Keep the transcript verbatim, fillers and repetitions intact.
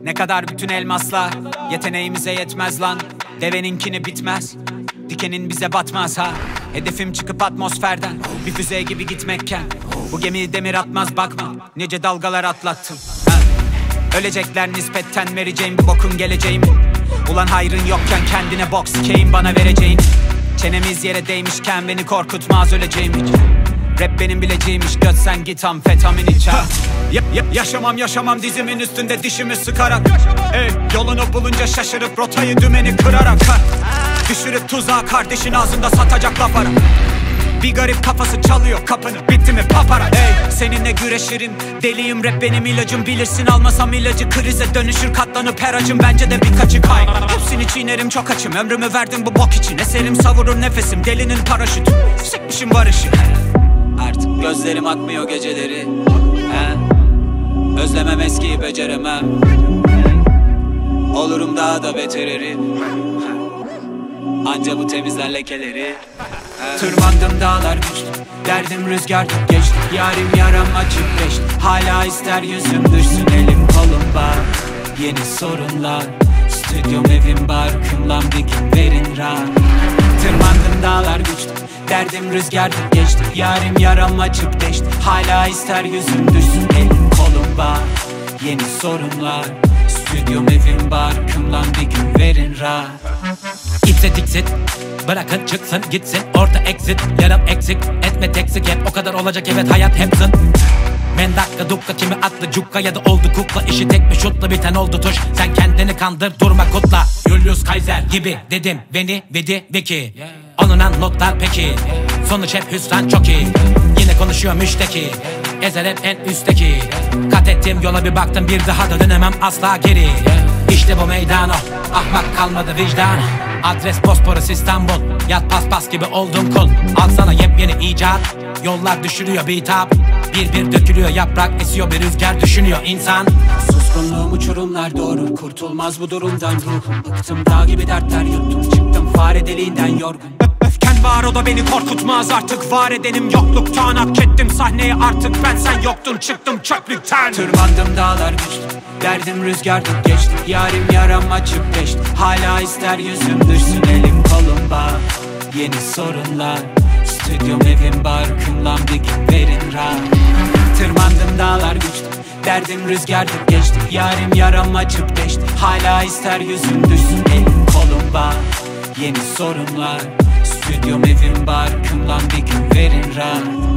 Ne kadar bütün elmaslar yeteneğimize yetmez lan. Deveninkini bitmez, dikenin bize batmaz ha. Hedefim çıkıp atmosferden bir füze gibi gitmekken. Bu gemi demir atmaz bakma, nice dalgalar atlattım ha. Ölecekler nispetten vereceğim bu bokun geleceğim. Ulan hayrın yokken kendine bok sikeyim bana vereceğin. Çenemiz yere değmişken beni korkutmaz öleceğim hiç. Rap benim bileceğimiş, göt sen git amfetamin iç ha. Ya, ya, yaşamam yaşamam dizimin üstünde dişimi sıkarak. Ey, yolunu bulunca şaşırıp rotayı dümeni kırarak ha. Düşürüp tuzağı kardeşin ağzında satacak laf ara. Bir garip kafası çalıyor kapını, bitti mi papara. Ey, seninle güreşirim, deliyim rap benim ilacım. Bilirsin almasam ilacı krize dönüşür, katlanıp her acım bence de birkaçı kay. Hepsini çiğnerim çok açım, ömrümü verdim bu bok için. Eserim savurur nefesim, delinin paraşütü. Sikmişim barışı. Artık gözlerim akmıyor geceleri he. Özlemem eskiyi beceremem. Olurum daha da betereri. Anca bu temizler lekeleri. Tırmandım dağlar güçlü, derdim rüzgar tut geçti. Yarim yaram açık geçti, hala ister yüzüm düşsün. Elim kolum var, yeni sorunlar. Stüdyom evim barkım lan bir gün verin rahat. Tırmandım dağlar güçlü, derdim rüzgar tut geçti. Yarim yaram açık geçti, hala ister yüzüm düşsün. Elim kolum var, yeni sorunlar. Stüdyom evim barkım lan bir gün verin rahat. İpse diksit, bırakın çıksın gitsin. Orta exit, yarım eksik. Etme teksik hep o kadar olacak, evet hayat hep zıt. Men dakika dukka kimi atlı cukka ya da oldu kukla. İşi tek bir şutla biten oldu tuş. Sen kendini kandır durma kutla. Julius Kaiser gibi dedim beni vedi veki. Alınan notlar peki, sonuç hep hüsran çok iyi. Yine konuşuyor müşteki, ezer hep en üstteki. Kat ettim yola bir baktım, bir daha da dönemem asla geri. İşte bu meydan o, ahmak kalmadı vicdan. Adres Bosporus İstanbul, yat paspas gibi oldum kul. Al sana yepyeni icat, yollar düşürüyor bitap. Bir bir dökülüyor yaprak, esiyor bir rüzgar düşünüyor insan. Suskunluğum uçurumlar doğurur, kurtulmaz bu durumdan ruhum. Bıktım dağ gibi dertler yuttum, çıktım fare deliğinden yorgun. Öfken var o da beni korkutmaz artık, var edenim yokluktan. Hak ettim sahneyi artık ben, sen yoktun çıktım çöplükten. Tırmandım dağlar güçlü, derdim rüzgar tut geçti. Yarim yaram açıp geçti, hala ister yüzüm düşsün. Elim kolum bağ, yeni sorunlar. Stüdyom evim barkım lan bir gün verin rahat. Tırmandım dağlar güçlü, derdim rüzgar tut geçti. Yarim yaram açıp geçti, hala ister yüzüm düşsün. Elim kolum bağ, yeni sorunlar. Stüdyom evim barkım lan bir gün verin rahat.